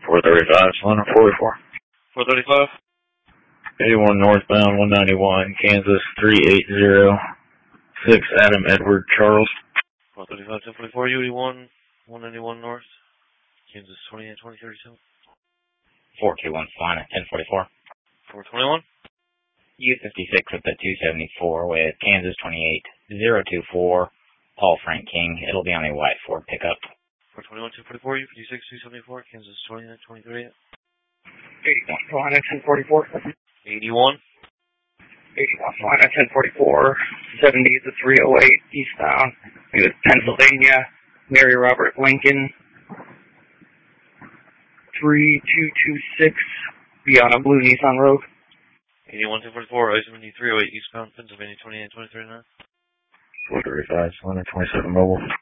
435, Cylinder 44. 435. 81 northbound, 191, Kansas 3806, Adam Edward Charles. 435, 1044, U81, 191 north, Kansas 28, 2037. 421, Solana, 1044. 421. U56 with the 274 with Kansas 28024, Paul Frank King. It'll be on a white Ford pickup. 421, 244, U56, 274, Kansas 29, 2038. 81, Solana, 1044. 81. 81, Solana, 1044. 70 to 308 eastbound. It was Pennsylvania, Mary Robert Lincoln. 3226, beyond a blue Nissan Rogue. 81, 244, I-73, 308 eastbound, Pennsylvania 28, 2039. 435, Cylinder 27 mobile.